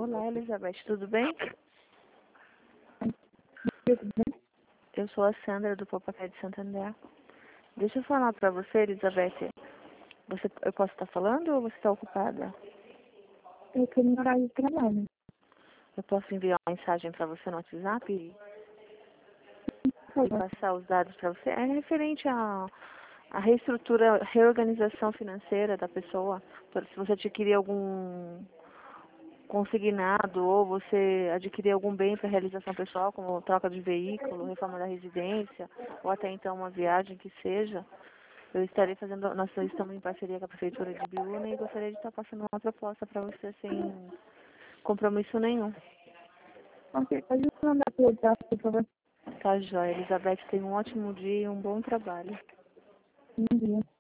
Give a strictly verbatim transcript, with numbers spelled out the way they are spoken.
Olá, Elizabeth, tudo bem? Tudo bem? Eu sou a Sandra, do Popacé de Santander. Deixa eu falar pra você, Elizabeth. Você, eu posso estar falando ou você está ocupada? Eu estou no horário de trabalho. Eu posso enviar uma mensagem para você no WhatsApp e, Por e favor. passar os dados para você? É referente à à reestrutura, reorganização financeira da pessoa. Por- Se você adquirir algum consignado ou você adquirir algum bem para realização pessoal, como troca de veículo, reforma da residência, ou até então uma viagem que seja, eu estarei fazendo, nós estamos em parceria com a Prefeitura de Biúna e gostaria de estar passando uma proposta para você sem compromisso nenhum. Ok, pode me mandar pelo WhatsApp, por favor. Tá, joia. Elizabeth, tenha um ótimo dia e um bom trabalho. Bom dia.